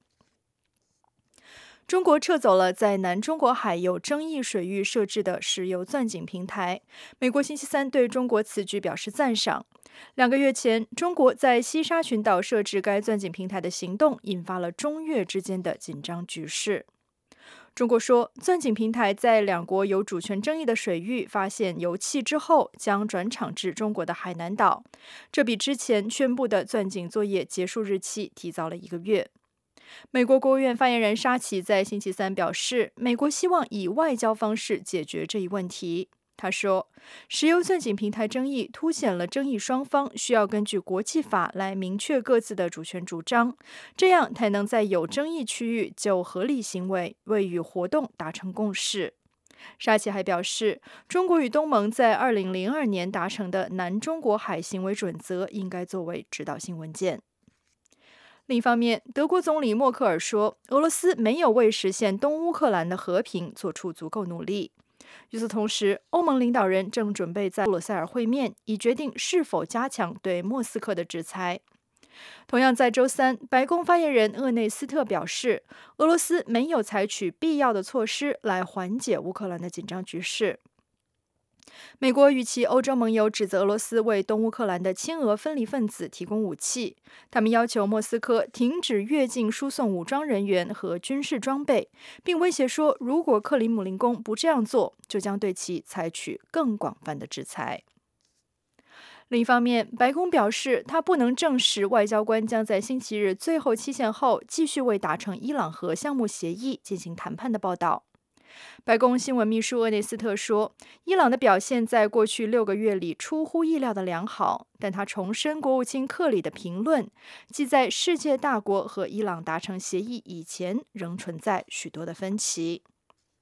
中国撤走了在南中国海有争议水域设置的石油钻井平台。美国星期三对中国此举表示赞赏。2个月前，中国在西沙群岛设置该钻井平台的行动引发了中越之间的紧张局势。中国说，钻井平台在2国有主权争议的水域发现油气之后，将转场至中国的海南岛，这比之前宣布的钻井作业结束日期提早了1个月。美国国务院发言人沙奇在星期三表示，美国希望以外交方式解决这一问题。他说，石油钻井平台争议凸显了争议双方需要根据国际法来明确各自的主权主张，这样才能在有争议区域就合理行为为与活动达成共识。沙奇还表示，中国与东盟在2002年达成的南中国海行为准则应该作为指导性文件。另一方面，德国总理默克尔说，俄罗斯没有为实现东乌克兰的和平做出足够努力。与此同时，欧盟领导人正准备在布鲁塞尔会面，以决定是否加强对莫斯科的制裁。同样在周三，白宫发言人厄内斯特表示，俄罗斯没有采取必要的措施来缓解乌克兰的紧张局势。美国与其欧洲盟友指责俄罗斯为东乌克兰的亲俄分离分子提供武器，他们要求莫斯科停止越境输送武装人员和军事装备，并威胁说，如果克里姆林宫不这样做，就将对其采取更广泛的制裁。另一方面，白宫表示，他不能证实外交官将在星期日最后期限后继续为达成伊朗核项目协议进行谈判的报道。白宫新闻秘书厄内斯特说，伊朗的表现在过去6个月里出乎意料的良好，但他重申国务卿克里的评论，即在世界大国和伊朗达成协议以前，仍存在许多的分歧。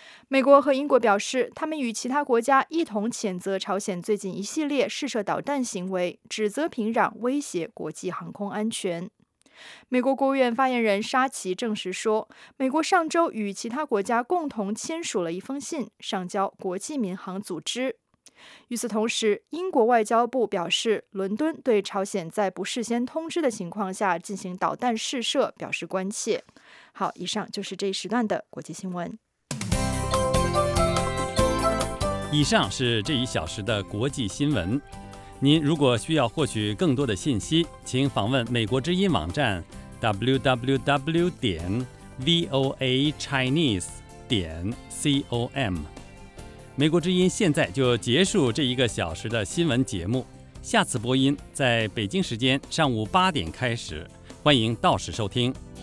美国和英国表示，他们与其他国家一同谴责朝鲜最近一系列试射导弹行为，指责平壤威胁国际航空安全。美国国务院发言人沙奇证实说，美国上周与其他国家共同签署了一封信，上交国际民航组织。与此同时，英国外交部表示，伦敦对朝鲜在不事先通知的情况下进行导弹试射表示关切。好，以上就是这一时段的国际新闻。 以上是这一小时的国际新闻。您如果需要获取更多的信息，请访问美国之音网站 www.voachinese.com。美国之音现在就结束这1个小时的新闻节目，下次播音在北京时间上午8点开始，欢迎到时收听。